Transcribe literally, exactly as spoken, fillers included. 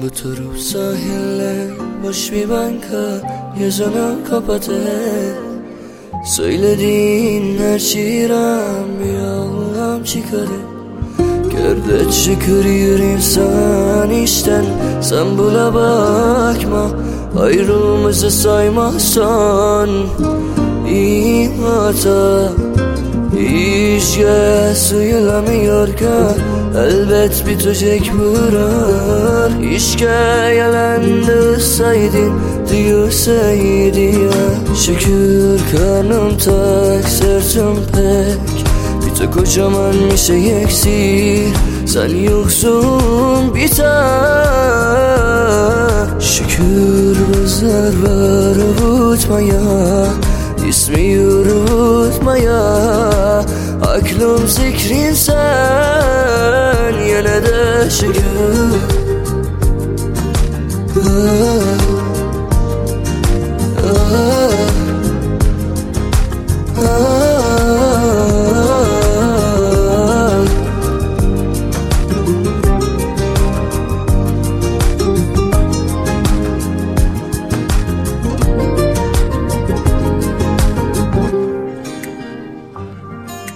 Bu taraf sahiller boş bir banka, yazanı kapadı. Söylediğin her şeyden bir anlam çıkarır. Gör çıkır yüreğim sen işten, sen buna bakma. Ayrılmazı saymazsan iyi hata. İşe suyulamıyor ki elbet bitecek buran. İşke yalandı saydın diyorsaydı ya. Şükür karnım tak, sırtım pek, bir tek kocaman bir şey eksik. Sen yoksun bir tek. Şükür bizler var unutmaya, İsmi unutmaya. Aklım zikrin sen, yine de şükür.